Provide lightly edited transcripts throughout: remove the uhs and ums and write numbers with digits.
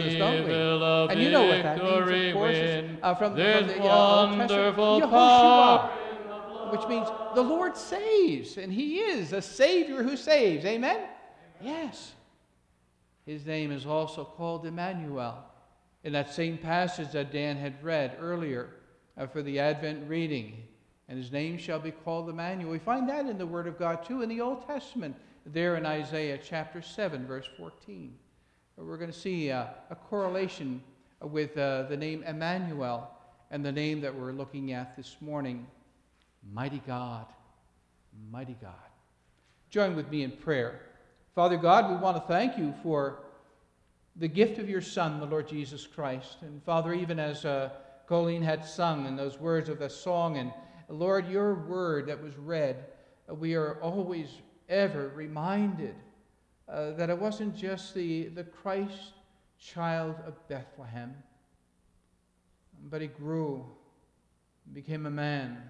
Jesus, don't we? And you know what that means, of course. It's, from the Old Testament, Yehoshua, which means the Lord saves, and He is a Savior who saves. Amen? Yes. His name is also called Emmanuel. In that same passage that Dan had read earlier for the Advent reading, and His name shall be called Emmanuel. We find that in the Word of God too in the Old Testament, there in Isaiah chapter 7, verse 14. We're going to see a correlation with the name Emmanuel and the name that we're looking at this morning, Mighty God, Mighty God. Join with me in prayer. Father God, we want to thank You for the gift of Your Son, the Lord Jesus Christ. And Father, even as Colleen had sung in those words of the song, and Lord, Your word that was read, we are always, ever reminded that it wasn't just the Christ child of Bethlehem, but He grew, became a man,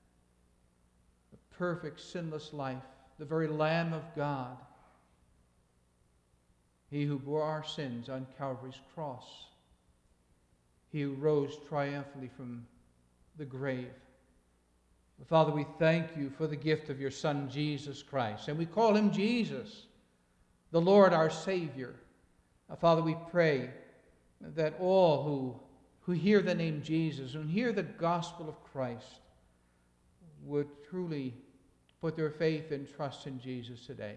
a perfect, sinless life, the very Lamb of God, He who bore our sins on Calvary's cross, He who rose triumphantly from the grave. Father, we thank You for the gift of Your Son, Jesus Christ, and we call Him Jesus, the Lord our Savior. Father, we pray that all who hear the name Jesus and hear the gospel of Christ would truly put their faith and trust in Jesus today.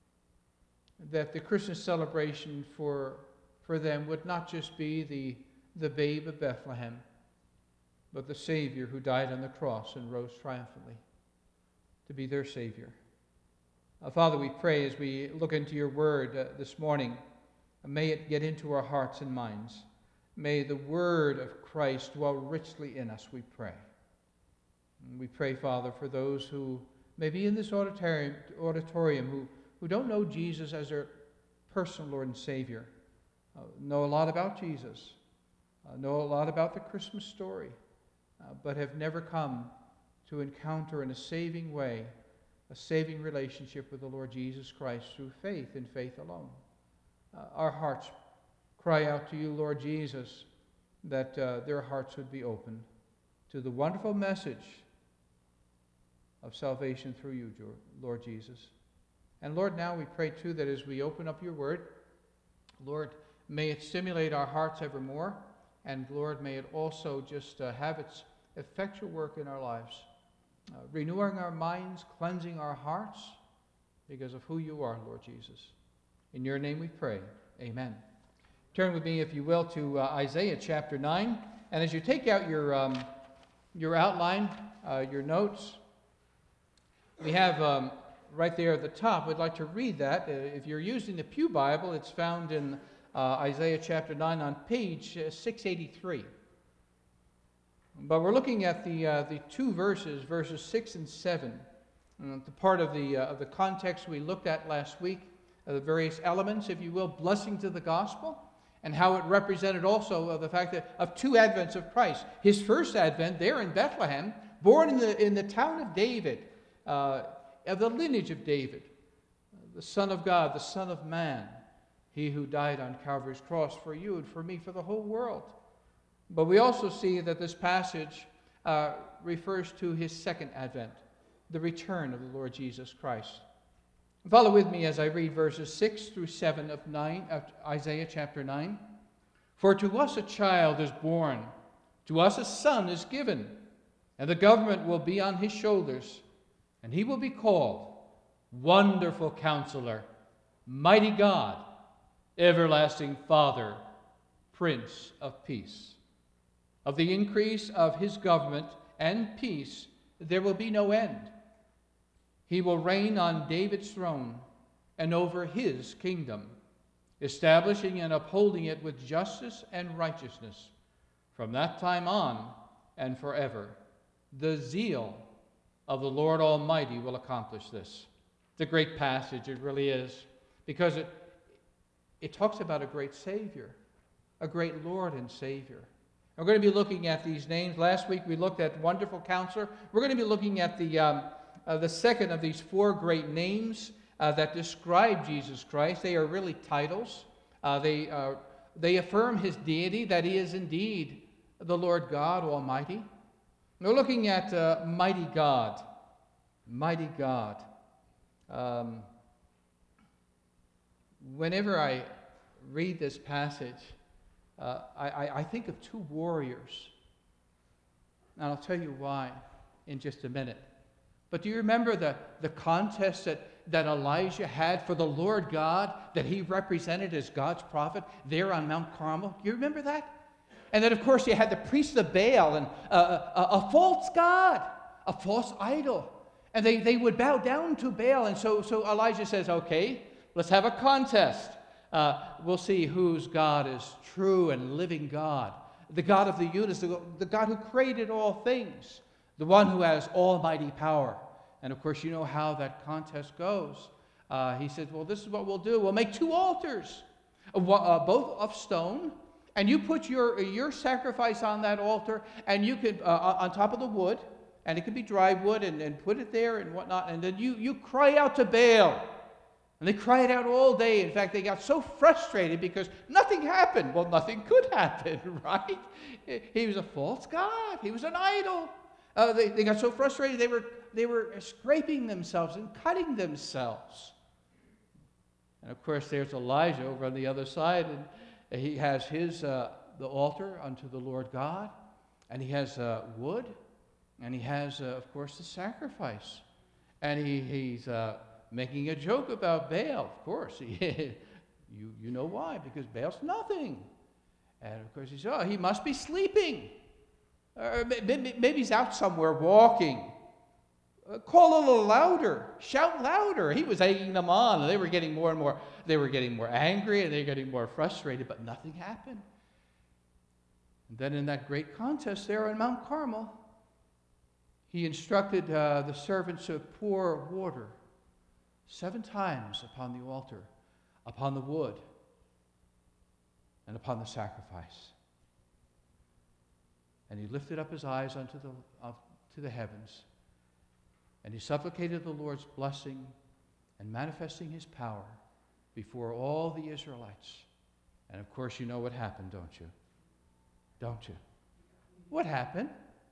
That the Christmas celebration for them would not just be the babe of Bethlehem, but the Savior who died on the cross and rose triumphantly to be their Savior. Father, we pray as we look into Your word this morning, may it get into our hearts and minds. May the word of Christ dwell richly in us, we pray. And we pray, Father, for those who may be in this auditorium who don't know Jesus as their personal Lord and Savior, know a lot about Jesus, know a lot about the Christmas story, but have never come to encounter in a saving way a saving relationship with the Lord Jesus Christ through faith and faith alone. Our hearts cry out to You, Lord Jesus, that their hearts would be open to the wonderful message of salvation through You, Lord Jesus. And Lord, now we pray too that as we open up Your word, Lord, may it stimulate our hearts evermore, and Lord, may it also just have its effectual work in our lives, renewing our minds, cleansing our hearts because of who You are, Lord Jesus. In Your name we pray. Amen. Turn with me, if you will, to Isaiah chapter 9. And as you take out your outline, your notes, we have right there at the top, we'd like to read that. If you're using the Pew Bible, it's found in Isaiah chapter 9 on page 683. But we're looking at the two verses 6 and 7, the part of the context we looked at last week, the various elements, if you will, blessings of the gospel, and how it represented also the fact that of two advents of Christ. His first advent there in Bethlehem, born in the town of David, of the lineage of David, the Son of God, the Son of Man, He who died on Calvary's cross for you and for me, for the whole world. But we also see that this passage refers to His second advent, the return of the Lord Jesus Christ. Follow with me as I read verses 6 through 7 of Isaiah chapter 9. For to us a child is born, to us a son is given, and the government will be on His shoulders, and He will be called Wonderful Counselor, Mighty God, Everlasting Father, Prince of Peace. Of the increase of His government and peace there will be no end. He will reign on David's throne and over His kingdom, establishing and upholding it with justice and righteousness from that time on and forever. The zeal of the Lord Almighty will accomplish this. It's a great passage, it really is, because it talks about a great Savior, a great Lord and Savior. We're going to be looking at these names. Last week we looked at Wonderful Counselor. We're going to be looking at the second of these four great names that describe Jesus Christ. They are really titles. They they affirm his deity, that he is indeed the Lord God Almighty. We're looking at mighty God. Mighty God. Whenever I read this passage, I think of two warriors. And I'll tell you why in just a minute. But do you remember the contest that Elijah had for the Lord God, that he represented as God's prophet there on Mount Carmel? You remember that? And then, of course, you had the priests of Baal and a false god, a false idol. And they would bow down to Baal. And so Elijah says, okay, let's have a contest. We'll see whose God is true and living God. The God of the universe, the God who created all things. The one who has almighty power. And of course, you know how that contest goes. He said, well, this is what we'll do. We'll make two altars, both of stone. And you put your sacrifice on that altar, and you could, on top of the wood, and it could be dry wood, and put it there and whatnot. And then you cry out to Baal. And they cried out all day. In fact, they got so frustrated because nothing happened. Well, nothing could happen, right? He was a false god. He was an idol. They got so frustrated they were scraping themselves and cutting themselves. And of course, there's Elijah over on the other side, and he has the altar unto the Lord God, and he has wood, and he has, of course, the sacrifice, and he's making a joke about Baal. Of course, you know why? Because Baal's nothing, and of course he must be sleeping. Or maybe he's out somewhere walking. Call a little louder. Shout louder. He was egging them on, and they were getting more and more. They were getting more angry, and they were getting more frustrated, but nothing happened. And then in that great contest there on Mount Carmel, he instructed the servants to pour water 7 times upon the altar, upon the wood, and upon the sacrifice. And he lifted up his eyes to the heavens, and he supplicated the Lord's blessing and manifesting his power before all the Israelites. And of course, you know what happened, don't you? Don't you? What happened?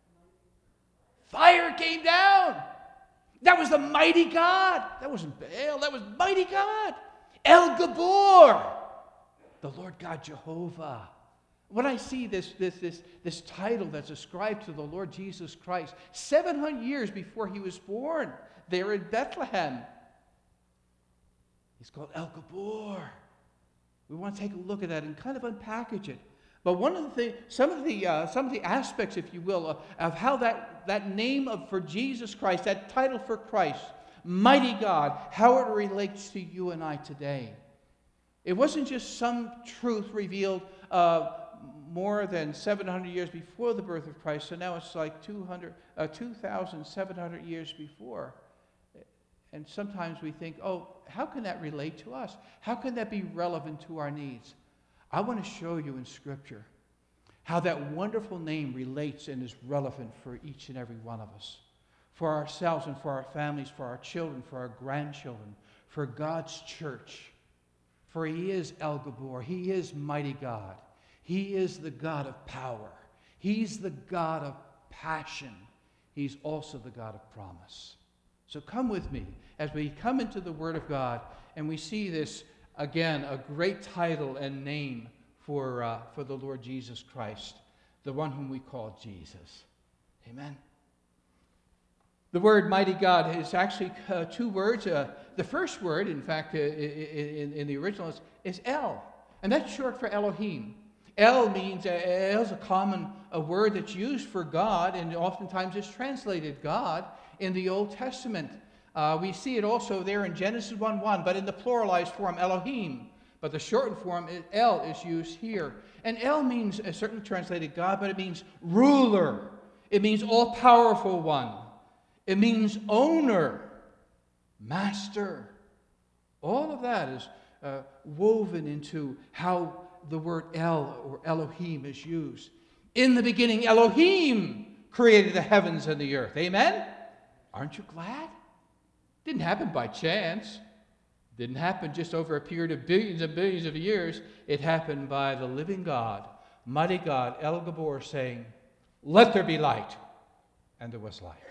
Fire came down. That was the mighty God. That wasn't Baal. That was mighty God. El Gabor, the Lord God Jehovah. When I see this title that's ascribed to the Lord Jesus Christ, 700 years before he was born, there in Bethlehem, he's called El Gabor. We want to take a look at that and kind of unpackage it. But one of the things, some of the aspects, if you will, of how that name for Jesus Christ, that title for Christ, mighty God, how it relates to you and I today. It wasn't just some truth revealed more than 700 years before the birth of Christ, so now it's like 2,700 years before. And sometimes we think, oh, how can that relate to us? How can that be relevant to our needs? I want to show you in Scripture how that wonderful name relates and is relevant for each and every one of us, for ourselves and for our families, for our children, for our grandchildren, for God's church. For he is El Gabor. He is mighty God. He is the God of power. He's the God of passion. He's also the God of promise. So come with me as we come into the Word of God and we see this, again, a great title and name for the Lord Jesus Christ, the one whom we call Jesus. Amen. The word mighty God is actually 2 words. The first word, in fact, in the original is El, and that's short for Elohim. El means, El is a common word that's used for God, and oftentimes is translated God in the Old Testament. We see it also there in Genesis 1:1, but in the pluralized form, Elohim. But the shortened form, El, is used here. And El means, certainly translated God, but it means ruler. It means all-powerful one. It means owner, master. All of that is woven into how the word El or Elohim is used. In the beginning, Elohim created the heavens and the earth. Amen? Aren't you glad? Didn't happen by chance. Didn't happen just over a period of billions and billions of years. It happened by the living God, mighty God, El Gabor, saying, "Let there be light." And there was light.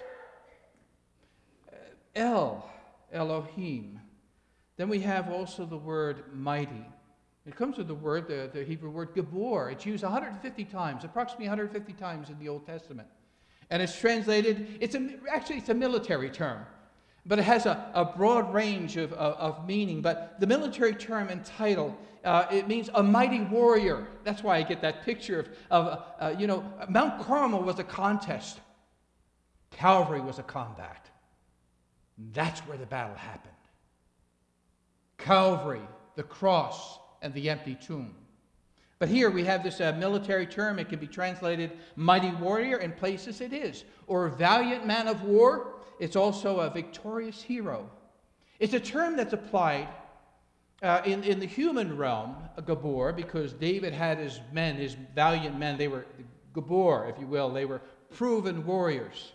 Elohim. Then we have also the word mighty. It comes with the word, the Hebrew word Gabor. It's used 150 times, approximately 150 times in the Old Testament. And it's translated, it's a military term, but it has a broad range of meaning. But the military term and title, it means a mighty warrior. That's why I get that picture of Mount Carmel was a contest. Calvary was a combat. That's where the battle happened. Calvary, the cross, and the empty tomb. But here we have this military term. It can be translated mighty warrior. In places it is. Or valiant man of war. It's also a victorious hero. It's a term that's applied in the human realm, a Gabor, because David had his men, his valiant men. They were Gabor, if you will. They were proven warriors.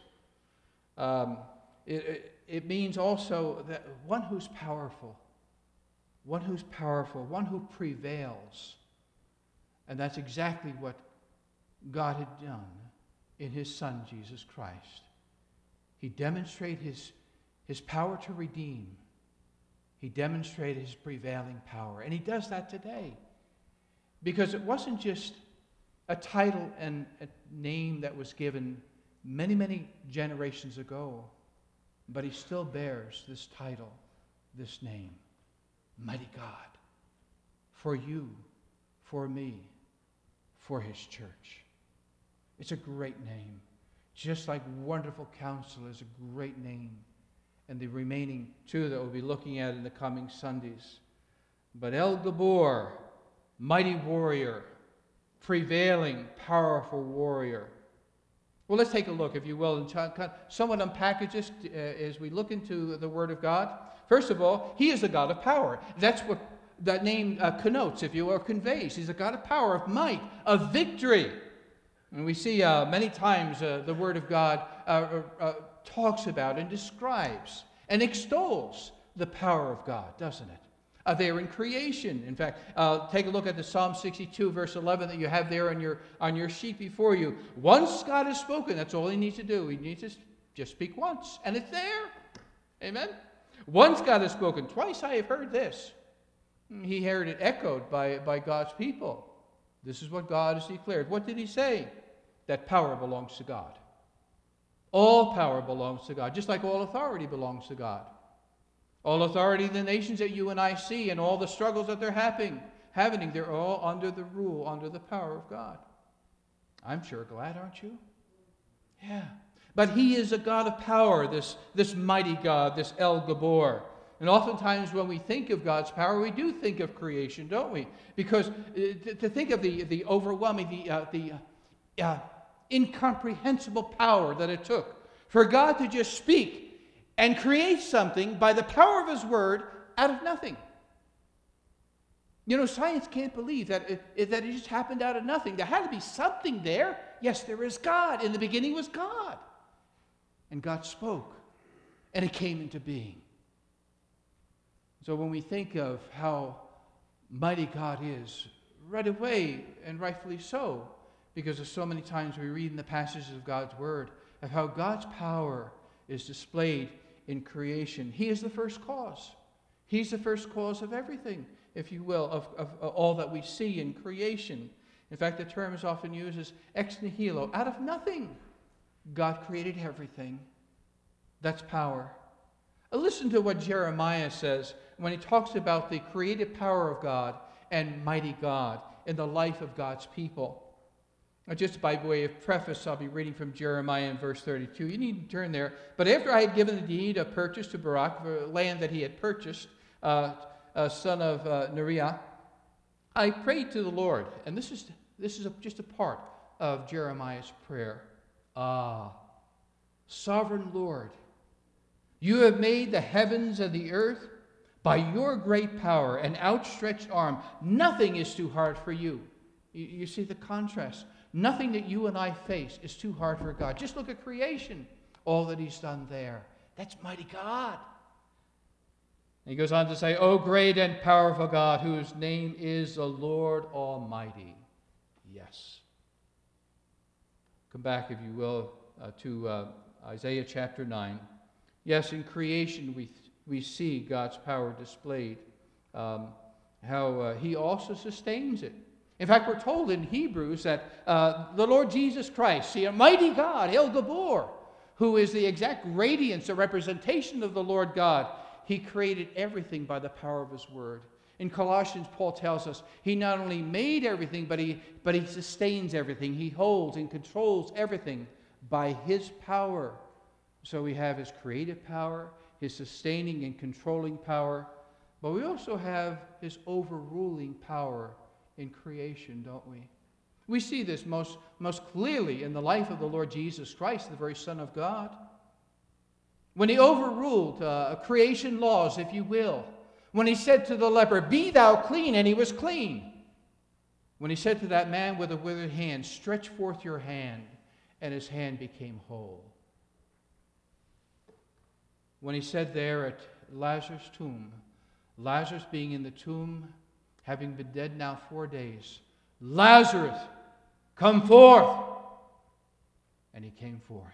It means also that one who's powerful, one who prevails. And that's exactly what God had done in his Son, Jesus Christ. He demonstrated his power to redeem. He demonstrated his prevailing power. And he does that today. Because it wasn't just a title and a name that was given many, many generations ago, but he still bears this title, this name, Mighty God, for you, for me, for his church. It's a great name. Just like Wonderful Counselor is a great name. And the remaining two that we'll be looking at in the coming Sundays. But El Gabor, mighty warrior, prevailing, powerful warrior. Well, let's take a look, if you will, and somewhat unpackage this as we look into the Word of God. First of all, he is a God of power. That's what that name connotes, if you will, or conveys. He's a God of power, of might, of victory. And we see many times the Word of God talks about and describes and extols the power of God, doesn't it? There in creation. In fact, take a look at the Psalm 62, verse 11 that you have there on your sheet before you. Once God has spoken, that's all he needs to do. He needs to just speak once, and it's there. Amen? Once God has spoken. Twice I have heard this. He heard it echoed by God's people. This is what God has declared. What did he say? That power belongs to God. All power belongs to God, just like all authority belongs to God. All authority in the nations that you and I see and all the struggles that they're having, they're all under the rule, under the power of God. I'm sure glad, aren't you? Yeah. But he is a God of power, this mighty God, this El Gabor. And oftentimes when we think of God's power, we do think of creation, don't we? Because to think of the overwhelming, the incomprehensible power that it took for God to just speak and create something by the power of his word out of nothing. You know, science can't believe that it just happened out of nothing. There had to be something there. Yes, there is God. In the beginning was God. And God spoke, and it came into being. So when we think of how mighty God is, right away, and rightfully so, because there's so many times we read in the passages of God's word of how God's power is displayed in creation. He is the first cause. He's the first cause of everything, if you will, of all that we see in creation. In fact, the term is often used as ex nihilo, out of nothing. God created everything. That's power. Listen to what Jeremiah says when he talks about the creative power of God and mighty God in the life of God's people. Just by way of preface, I'll be reading from Jeremiah in verse 32. You need to turn there. But after I had given the deed of purchase to Baruch, for land that he had purchased, son of Neriah, I prayed to the Lord. And this is just a part of Jeremiah's prayer. Sovereign Lord, you have made the heavens and the earth by your great power and outstretched arm. Nothing is too hard for you. You see the contrast. Nothing that you and I face is too hard for God. Just look at creation, all that he's done there. That's mighty God. And he goes on to say, O great and powerful God, whose name is the Lord Almighty. Yes. Come back, if you will, to Isaiah chapter 9. Yes, in creation we see God's power displayed, how he also sustains it. In fact, we're told in Hebrews that the Lord Jesus Christ, the Almighty God, El Gabor, who is the exact radiance, a representation of the Lord God, he created everything by the power of his word. In Colossians, Paul tells us he not only made everything, but he sustains everything. He holds and controls everything by his power. So we have his creative power, his sustaining and controlling power, but we also have his overruling power in creation, don't we? We see this most clearly in the life of the Lord Jesus Christ, the very Son of God. When he overruled creation laws, if you will. When he said to the leper, "Be thou clean," and he was clean. When he said to that man with a withered hand, "Stretch forth your hand," and his hand became whole. When he said there at Lazarus' tomb, Lazarus being in the tomb, having been dead now 4 days, "Lazarus, come forth!" And he came forth.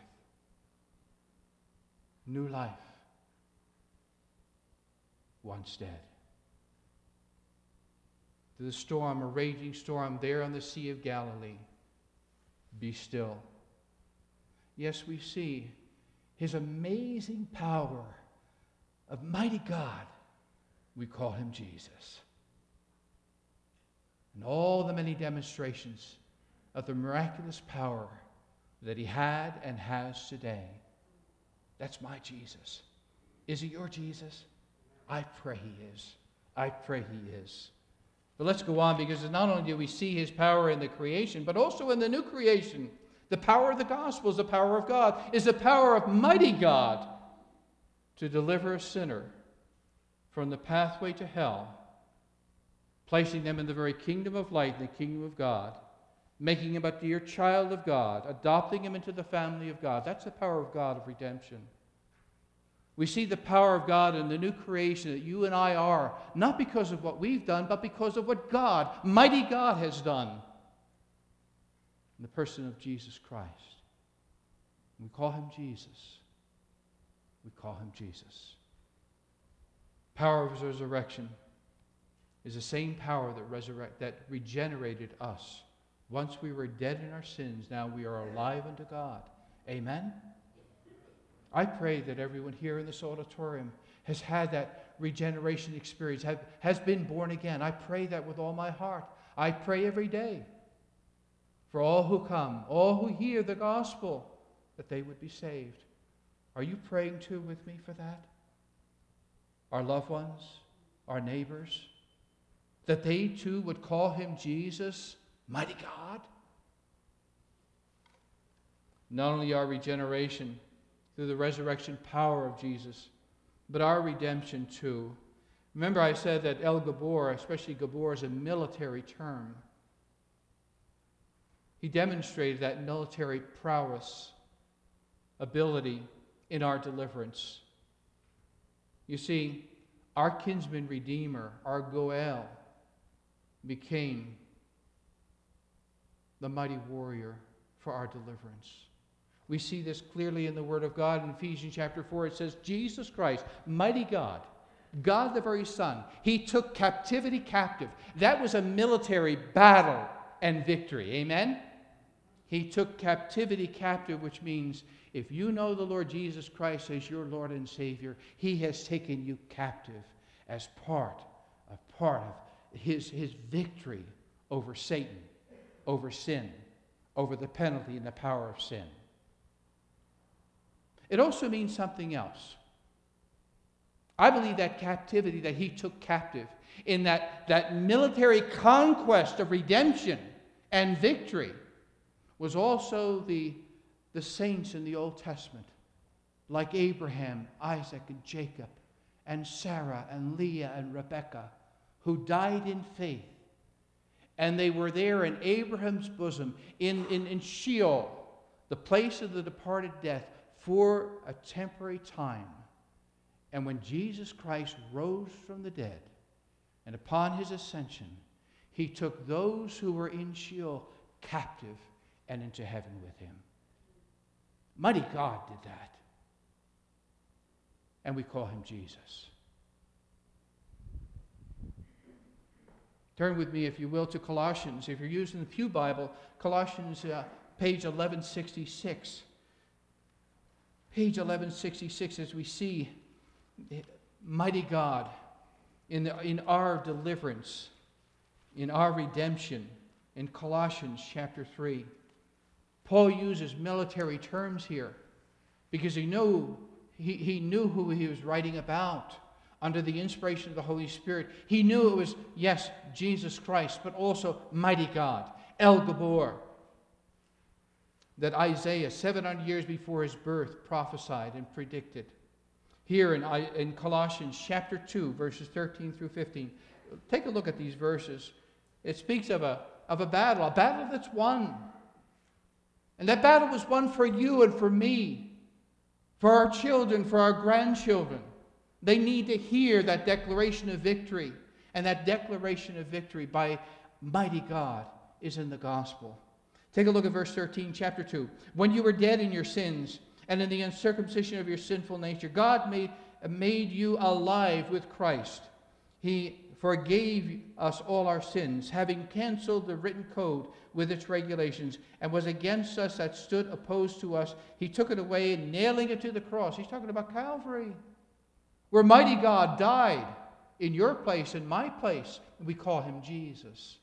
New life. Once dead. To the storm, a raging storm there on the Sea of Galilee, be still. Yes, we see his amazing power of mighty God. We call him Jesus. And all the many demonstrations of the miraculous power that he had and has today. That's my Jesus. Is it your Jesus? I pray he is. I pray he is. But let's go on, because not only do we see his power in the creation, but also in the new creation. The power of the gospel is the power of God, is the power of mighty God to deliver a sinner from the pathway to hell, placing them in the very kingdom of light, the kingdom of God, making him a dear child of God, adopting him into the family of God. That's the power of God of redemption. We see the power of God in the new creation that you and I are, not because of what we've done, but because of what God, mighty God, has done in the person of Jesus Christ. We call him Jesus. We call him Jesus. Power of his resurrection is the same power that regenerated us. Once we were dead in our sins, now we are alive unto God. Amen? I pray that everyone here in this auditorium has had that regeneration experience, has been born again. I pray that with all my heart. I pray every day for all who come, all who hear the gospel, that they would be saved. Are you praying too with me for that? Our loved ones, our neighbors, that they too would call him Jesus, mighty God? Not only our regeneration through the resurrection power of Jesus, but our redemption too. Remember, I said that El Gabor, especially Gabor, is a military term. He demonstrated that military prowess, ability in our deliverance. You see, our kinsman redeemer, our Goel, became the mighty warrior for our deliverance. We see this clearly in the Word of God. In Ephesians chapter 4, it says, Jesus Christ, mighty God, God the very Son, he took captivity captive. That was a military battle and victory. Amen? He took captivity captive, which means if you know the Lord Jesus Christ as your Lord and Savior, he has taken you captive as part of his victory over Satan, over sin, over the penalty and the power of sin. It also means something else. I believe that captivity that he took captive in that military conquest of redemption and victory was also the saints in the Old Testament, like Abraham, Isaac, and Jacob, and Sarah, and Leah, and Rebekah, who died in faith. And they were there in Abraham's bosom, in Sheol, the place of the departed death, for a temporary time. And when Jesus Christ rose from the dead, and upon his ascension, he took those who were in Sheol captive and into heaven with him. Mighty God did that. And we call him Jesus. Turn with me, if you will, to Colossians. If you're using the Pew Bible, Colossians page 1166. Page 1166, as we see mighty God in our deliverance, in our redemption, in Colossians chapter 3. Paul uses military terms here because he knew who he was writing about under the inspiration of the Holy Spirit. He knew it was, yes, Jesus Christ, but also mighty God, El Gabor, that Isaiah, 700 years before his birth, prophesied and predicted. Here in Colossians chapter 2, verses 13 through 15. Take a look at these verses. It speaks of a battle that's won. And that battle was won for you and for me, for our children, for our grandchildren. They need to hear that declaration of victory. And that declaration of victory by mighty God is in the gospel. Take a look at verse 13, chapter 2. When you were dead in your sins and in the uncircumcision of your sinful nature, God made you alive with Christ. He forgave us all our sins, having canceled the written code with its regulations, and was against us that stood opposed to us. He took it away, nailing it to the cross. He's talking about Calvary, where mighty God died in your place and my place. We call him Jesus.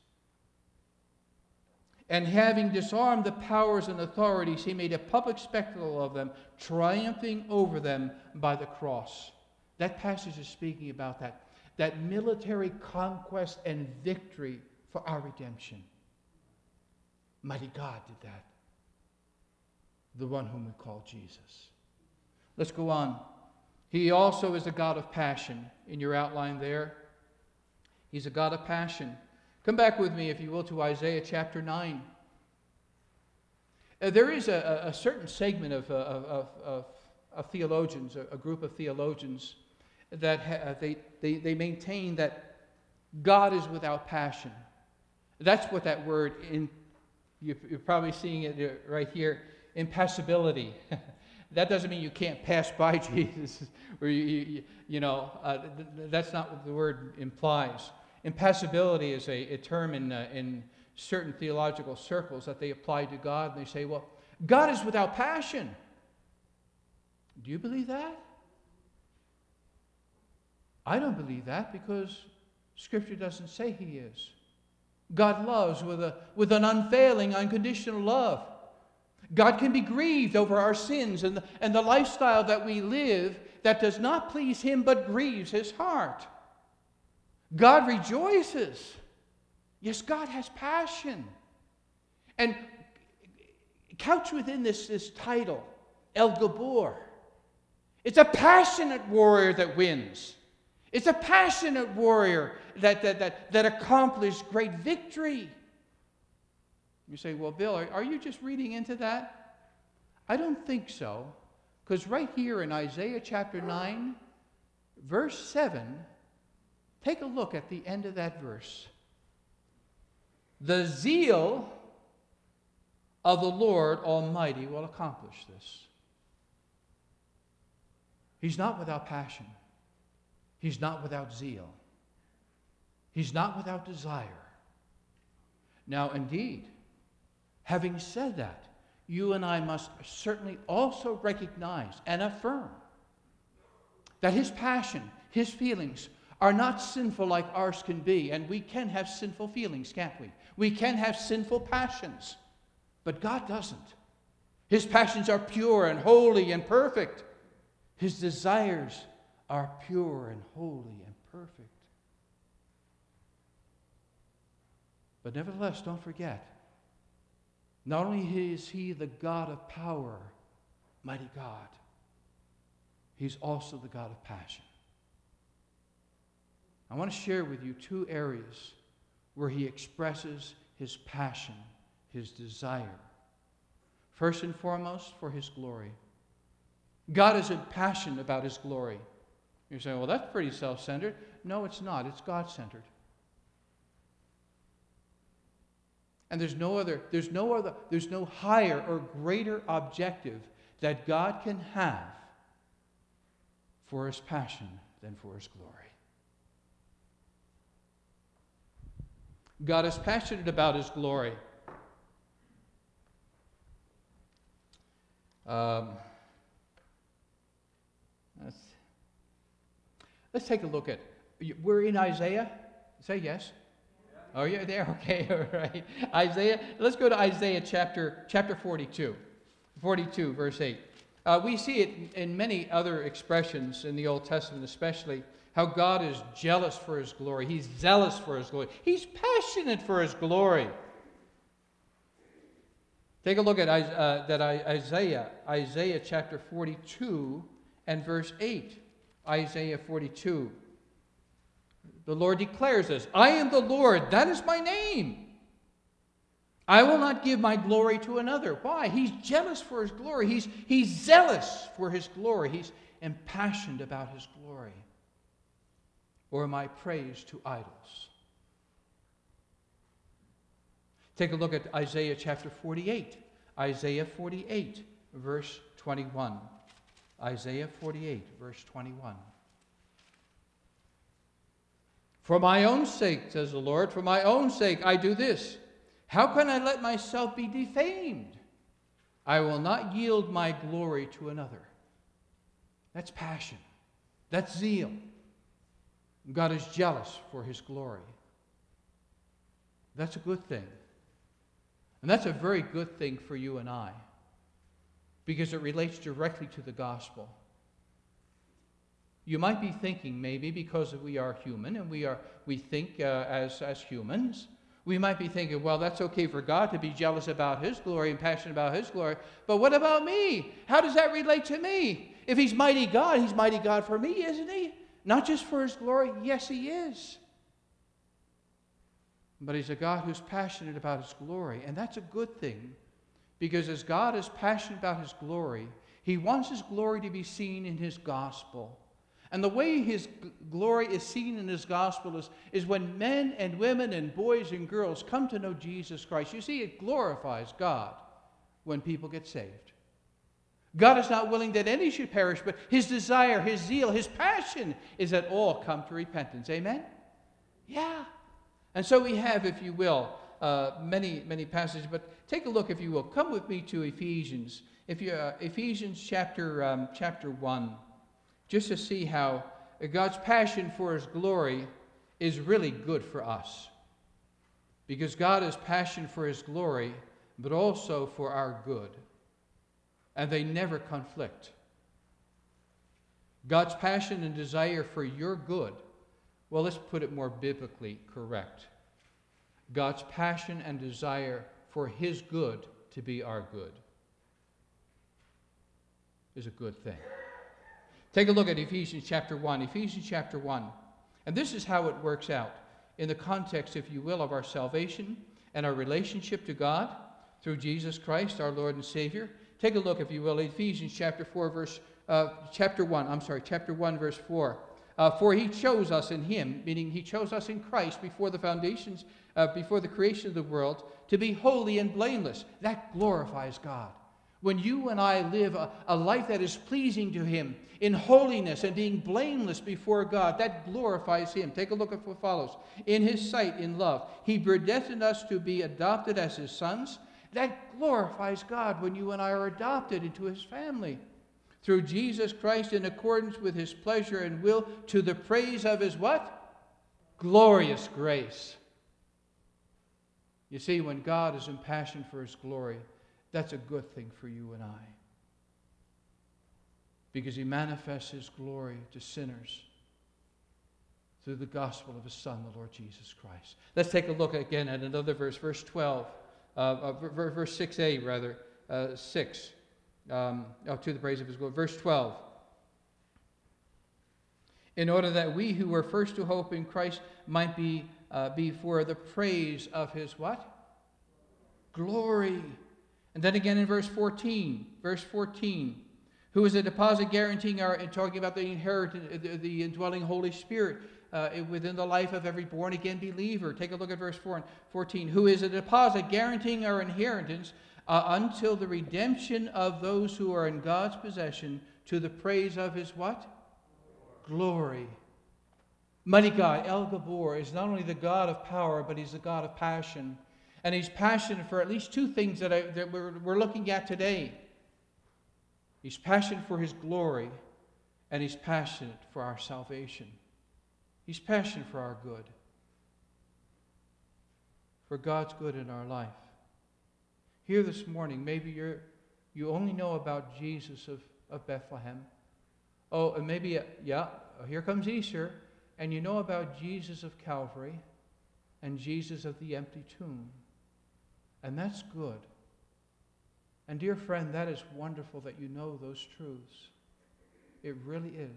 And having disarmed the powers and authorities, he made a public spectacle of them, triumphing over them by the cross. That passage is speaking about that military conquest and victory for our redemption. Mighty God did that. The one whom we call Jesus. Let's go on. He also is a God of passion. In your outline there, he's a God of passion. Come back with me, if you will, to Isaiah chapter 9. There is a certain segment of theologians, a group of theologians, that they maintain that God is without passion. That's what that word, you're probably seeing it right here, impassibility. That doesn't mean you can't pass by Jesus, or that's not what the word implies. Impassibility is a term in certain theological circles that they apply to God, and they say, well, God is without passion. Do you believe that? I don't believe that, because Scripture doesn't say he is. God loves with an unfailing, unconditional love. God can be grieved over our sins and the lifestyle that we live that does not please him but grieves his heart. God rejoices. Yes, God has passion. And couched within this title, El Gabor, it's a passionate warrior that wins. It's a passionate warrior that accomplished great victory. You say, well, Bill, are you just reading into that? I don't think so. Because right here in Isaiah chapter 9, verse 7, take a look at the end of that verse. The zeal of the Lord Almighty will accomplish this. He's not without passion. He's not without zeal. He's not without desire. Now, indeed, having said that, you and I must certainly also recognize and affirm that his passion, his feelings, are not sinful like ours can be. And we can have sinful feelings, can't we? We can have sinful passions. But God doesn't. His passions are pure and holy and perfect. His desires are pure and holy and perfect. But nevertheless, don't forget, not only is he the God of power, mighty God, he's also the God of passion. I want to share with you two areas where he expresses his passion, his desire. First and foremost, for his glory. God is impassioned about his glory. You're saying, well, that's pretty self-centered. No, it's not. It's God-centered. And there's no higher or greater objective that God can have for his passion than for his glory. God is passionate about his glory. Let's take a look at, we're in Isaiah. Say yes. Oh, you're there? Okay, all right. Isaiah, let's go to Isaiah chapter 42. 42, verse 8. We see it in many other expressions in the Old Testament, especially, how God is jealous for his glory. He's zealous for his glory. He's passionate for his glory. Take a look at Isaiah chapter 42 and verse 8. Isaiah 42. The Lord declares this, I am the Lord, that is my name. I will not give my glory to another. Why? He's jealous for his glory. He's zealous for his glory. He's impassioned about his glory. Or my praise to idols. Take a look at Isaiah chapter 48. Isaiah 48, verse 21. Isaiah 48, verse 21. For my own sake, says the Lord, for my own sake I do this. How can I let myself be defamed? I will not yield my glory to another. That's passion. That's zeal. God is jealous for his glory. That's a good thing. And that's a very good thing for you and I, because it relates directly to the gospel. You might be thinking, maybe because we are human and we think as humans, we might be thinking, well, that's okay for God to be jealous about his glory and passionate about his glory, but what about me? How does that relate to me? If he's mighty God for me, isn't he? Not just for his glory. Yes, he is. But he's a God who's passionate about his glory, and that's a good thing, because as God is passionate about his glory, he wants his glory to be seen in his gospel. And the way his glory is seen in his gospel is when men and women and boys and girls come to know Jesus Christ. You see, it glorifies God when people get saved. God is not willing that any should perish, but his desire, his zeal, his passion is that all come to repentance. Amen? Yeah. And so we have, if you will, many passages, but take a look, if you will. Come with me to Ephesians. Ephesians chapter 1. Just to see how God's passion for his glory is really good for us. Because God has passion for his glory, but also for our good. And they never conflict. God's passion and desire for your good, well, let's put it more biblically correct. God's passion and desire for his good to be our good is a good thing. Take a look at Ephesians chapter 1. Ephesians chapter 1. And this is how it works out in the context, if you will, of our salvation and our relationship to God through Jesus Christ, our Lord and Savior. Take a look, if you will, Ephesians chapter 1, verse 4. For he chose us in him, meaning he chose us in Christ before the creation of the world, to be holy and blameless. That glorifies God. When you and I live a life that is pleasing to him in holiness and being blameless before God, that glorifies him. Take a look at what follows. In his sight, in love, he predestined us to be adopted as his sons. That glorifies God when you and I are adopted into his family. Through Jesus Christ, in accordance with his pleasure and will, to the praise of his what? Glorious grace. You see, when God is impassioned for his glory, that's a good thing for you and I. Because he manifests his glory to sinners through the gospel of his Son, the Lord Jesus Christ. Let's take a look again at another verse, verse 12, verse 6a rather, 6. To the praise of his glory. Verse 12. In order that we who were first to hope in Christ might be for the praise of his what? Glory. And then again in verse 14. Verse 14. Who is a deposit guaranteeing our, and talking about the inheritance, the indwelling Holy Spirit within the life of every born-again believer. Take a look at verse 4 and 14. Who is a deposit guaranteeing our inheritance until the redemption of those who are in God's possession, to the praise of his what? Glory. Mighty God, El Gabor, is not only the God of power, but he's the God of passion. And he's passionate for at least two things that we're looking at today. He's passionate for his glory, and he's passionate for our salvation. He's passionate for our good, for God's good in our life. Here this morning, maybe you only know about Jesus of Bethlehem. Oh, and maybe, here comes Easter, and you know about Jesus of Calvary and Jesus of the empty tomb. And that's good. And dear friend, that is wonderful that you know those truths. It really is.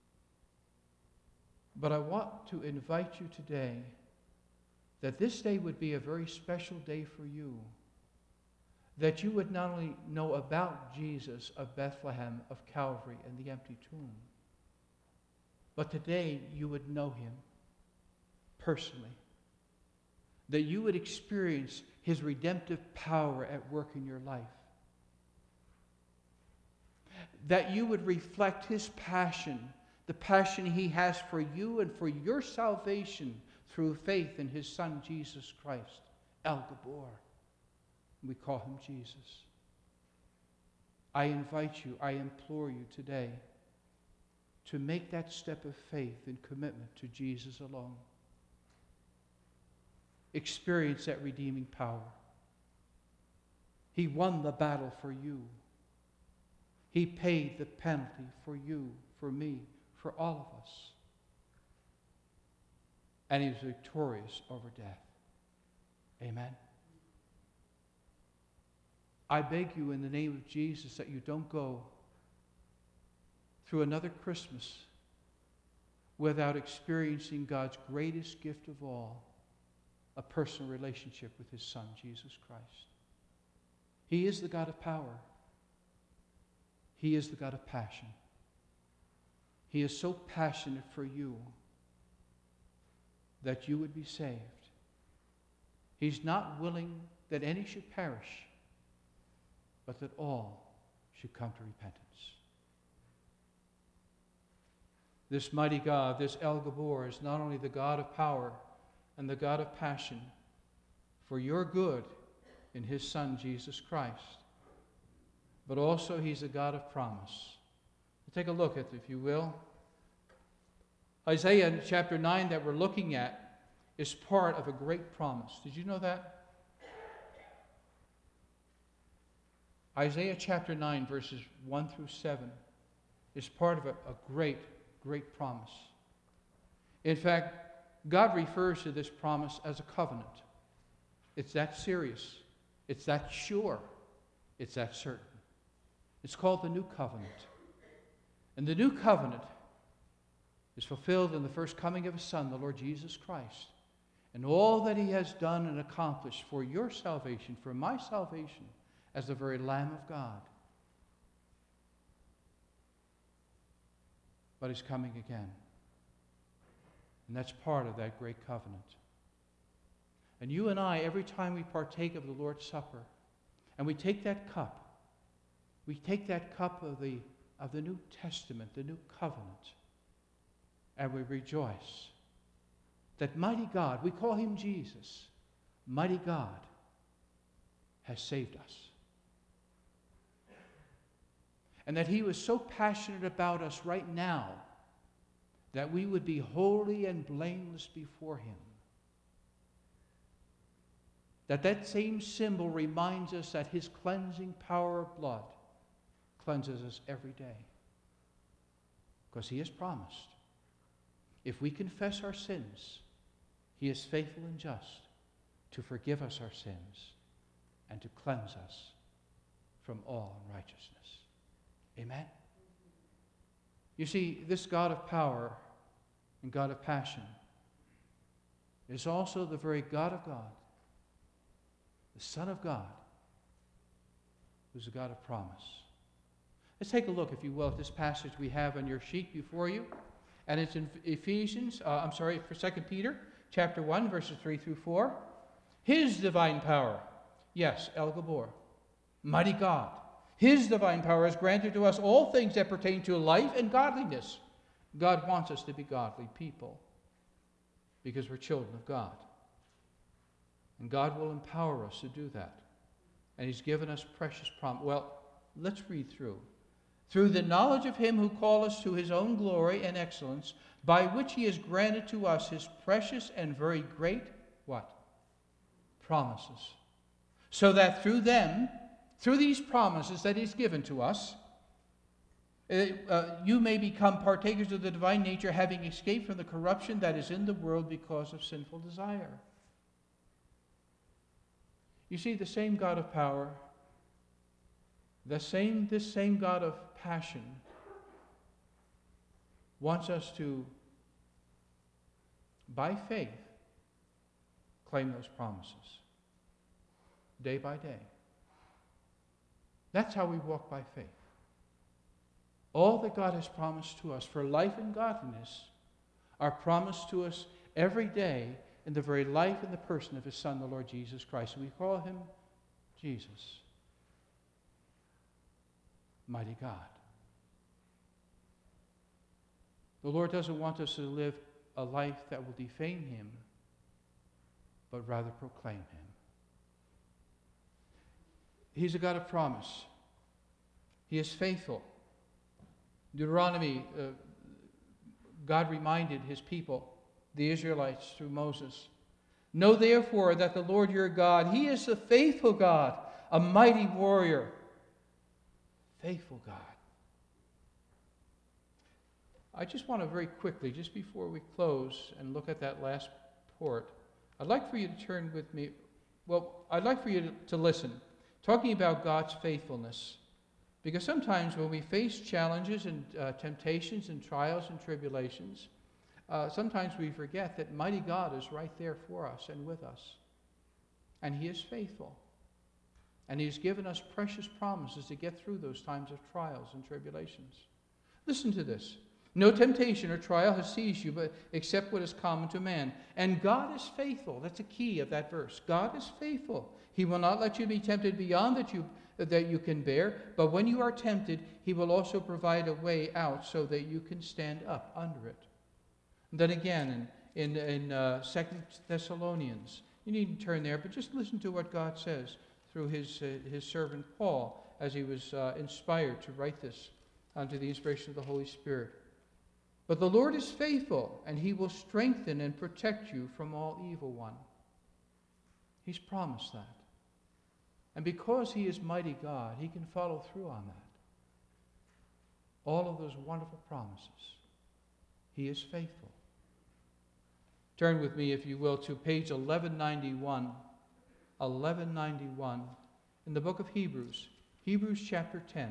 But I want to invite you today that this day would be a very special day for you. That you would not only know about Jesus of Bethlehem, of Calvary, and the empty tomb, but today you would know him personally. That you would experience his redemptive power at work in your life. That you would reflect his passion, the passion he has for you and for your salvation through faith in his Son, Jesus Christ, El Gabor. We call him Jesus. I invite you, I implore you today to make that step of faith and commitment to Jesus alone. Experience that redeeming power. He won the battle for you. He paid the penalty for you, for me, for all of us. And he was victorious over death. Amen. I beg you in the name of Jesus that you don't go through another Christmas without experiencing God's greatest gift of all, a personal relationship with his Son, Jesus Christ. He is the God of power. He is the God of passion. He is so passionate for you that you would be saved. He's not willing that any should perish, but that all should come to repentance. This mighty God, this El Gabor, is not only the God of power and the God of passion for your good in his Son, Jesus Christ, but also he's a God of promise. Take a look at, if you will, Isaiah chapter 9 that we're looking at is part of a great promise. Did you know that? Isaiah chapter 9 verses 1 through 7 is part of a great, great promise. In fact, God refers to this promise as a covenant. It's that serious. It's that sure. It's that certain. It's called the New Covenant. And the New Covenant is fulfilled in the first coming of his Son, the Lord Jesus Christ. And all that he has done and accomplished for your salvation, for my salvation, as the very Lamb of God. But he's coming again. And that's part of that great covenant. And you and I, every time we partake of the Lord's Supper, and we take that cup of the New Testament, the New Covenant, and we rejoice that mighty God, we call him Jesus, mighty God has saved us. And that he was so passionate about us right now that we would be holy and blameless before him. That same symbol reminds us that his cleansing power of blood cleanses us every day. Because he has promised, if we confess our sins, he is faithful and just to forgive us our sins and to cleanse us from all unrighteousness. Amen? You see, this God of power and God of passion is also the very God of God, the Son of God, who's a God of promise. Let's take a look, if you will, at this passage we have on your sheet before you. And it's in for 2 Peter chapter 1, verses 3 through 4. His divine power, yes, El Gabor, mighty God, His divine power has granted to us all things that pertain to life and godliness. God wants us to be godly people because we're children of God. And God will empower us to do that. And He's given us precious promise. Well, let's read through. Through the knowledge of Him who called us to His own glory and excellence, by which He has granted to us His precious and very great, what? Promises. So that through them, through these promises that He's given to us, you may become partakers of the divine nature, having escaped from the corruption that is in the world because of sinful desire. You see, the same God of power, this same God of passion wants us to, by faith, claim those promises day by day. That's how we walk by faith. All that God has promised to us for life and godliness are promised to us every day in the very life and the person of His Son, the Lord Jesus Christ. And we call Him Jesus. Mighty God. The Lord doesn't want us to live a life that will defame Him, but rather proclaim Him. He's a God of promise. He is faithful. Deuteronomy, God reminded His people, the Israelites, through Moses, know therefore that the Lord your God, He is a faithful God, a mighty warrior. Faithful God. I just want to very quickly, just before we close and look at that last port, I'd like for you to turn with me, I'd like for you to listen, talking about God's faithfulness. Because sometimes when we face challenges and temptations and trials and tribulations, sometimes we forget that mighty God is right there for us and with us. And He is faithful. And He's given us precious promises to get through those times of trials and tribulations. Listen to this. No temptation or trial has seized you, but except what is common to man. And God is faithful. That's a key of that verse. God is faithful. He will not let you be tempted beyond that you can bear, but when you are tempted, He will also provide a way out so that you can stand up under it. And then again, in 2 Thessalonians, you needn't turn there, but just listen to what God says through His servant Paul as he was inspired to write this under the inspiration of the Holy Spirit. But the Lord is faithful, and He will strengthen and protect you from all evil one. He's promised that. And because He is mighty God, He can follow through on that. All of those wonderful promises. He is faithful. Turn with me, if you will, to page 1191. 1191 in the book of Hebrews. Hebrews chapter 10.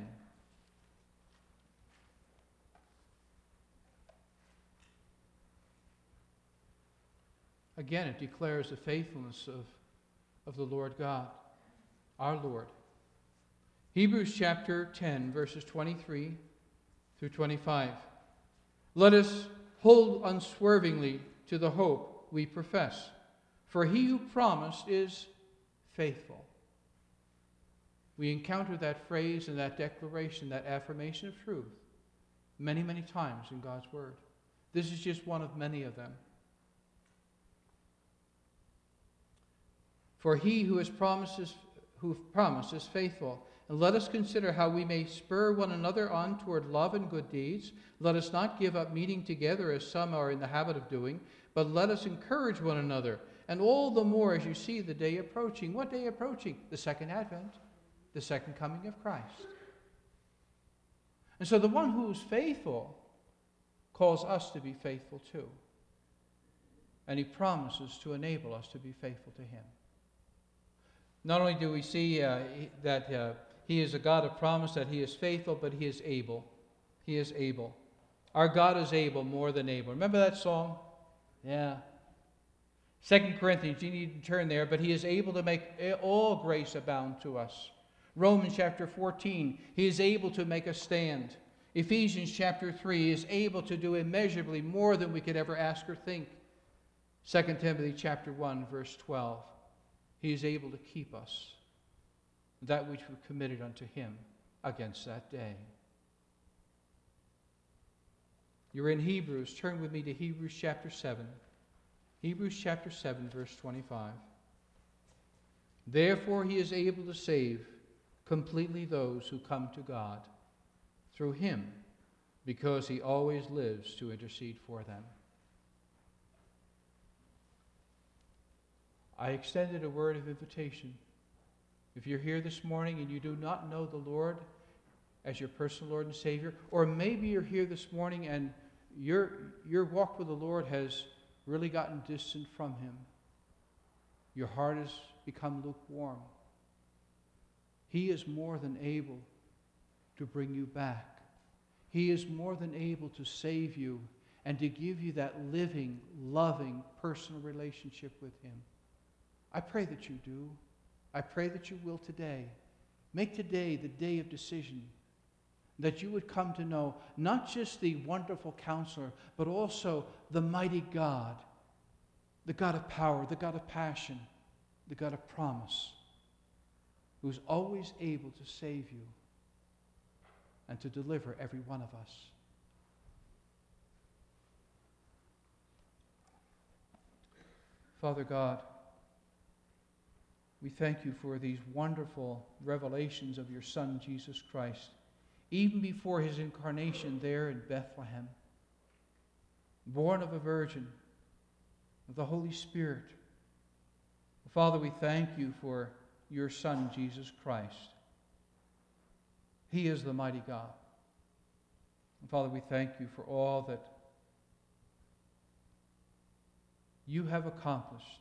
Again, it declares the faithfulness of the Lord God, our Lord. Hebrews chapter 10, verses 23 through 25. Let us hold unswervingly to the hope we profess, for He who promised is faithful. We encounter that phrase and that declaration, that affirmation of truth, many, many times in God's Word. This is just one of many of them. For He who promised is faithful. And let us consider how we may spur one another on toward love and good deeds. Let us not give up meeting together as some are in the habit of doing, but let us encourage one another. And all the more as you see the day approaching. What day approaching? The second advent, the second coming of Christ. And so the one who is faithful calls us to be faithful too. And He promises to enable us to be faithful to Him. Not only do we see that He is a God of promise, that He is faithful, but He is able. He is able. Our God is able, more than able. Remember that song? Yeah. 2 Corinthians, you need to turn there, but He is able to make all grace abound to us. Romans chapter 14, he is able to make us stand. Ephesians chapter 3, he is able to do immeasurably more than we could ever ask or think. 2 Timothy chapter 1, verse 12, he is able to keep us, that which we committed unto him against that day. You're in Hebrews. Turn with me to Hebrews chapter 7. Hebrews chapter 7, verse 25. Therefore he is able to save completely those who come to God through him, because he always lives to intercede for them. I extended a word of invitation. If you're here this morning and you do not know the Lord as your personal Lord and Savior, or maybe you're here this morning and your walk with the Lord has really gotten distant from him. Your heart has become lukewarm. He is more than able to bring you back. He is more than able to save you and to give you that living, loving, personal relationship with him. I pray that you do. I pray that you will today. Make today the day of decision, that you would come to know not just the wonderful counselor, but also the mighty God, the God of power, the God of passion, the God of promise, who's always able to save you and to deliver every one of us. Father God, we thank you for these wonderful revelations of your Son, Jesus Christ, even before his incarnation there in Bethlehem, born of a virgin, of the Holy Spirit. Father, we thank you for your Son, Jesus Christ. He is the mighty God. And Father, we thank you for all that you have accomplished,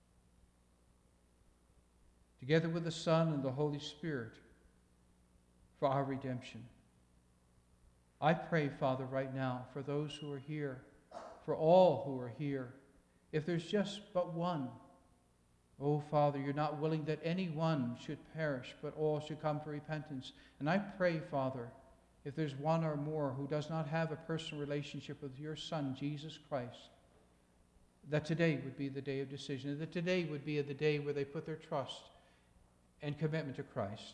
together with the Son and the Holy Spirit, for our redemption. I pray, Father, right now, for those who are here, for all who are here, if there's just but one, oh, Father, you're not willing that anyone should perish, but all should come to repentance. And I pray, Father, if there's one or more who does not have a personal relationship with your Son, Jesus Christ, that today would be the day of decision, that today would be the day where they put their trust and commitment to Christ.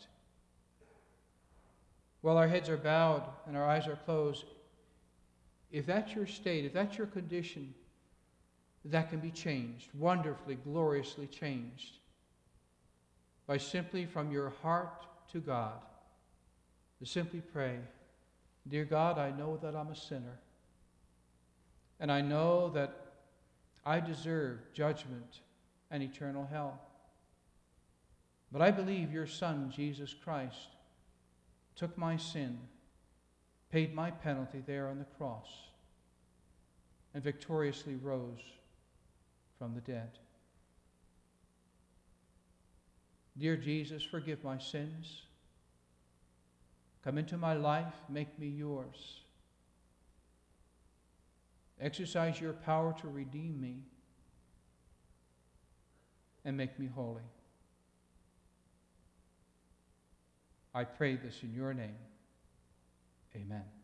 While our heads are bowed and our eyes are closed, if that's your state, if that's your condition, that can be changed, wonderfully, gloriously changed, by simply from your heart to God, to simply pray, Dear God, I know that I'm a sinner, and I know that I deserve judgment and eternal hell. But I believe your Son, Jesus Christ, took my sin, paid my penalty there on the cross, and victoriously rose from the dead. Dear Jesus, forgive my sins. Come into my life, make me yours. Exercise your power to redeem me and make me holy. I pray this in your name. Amen.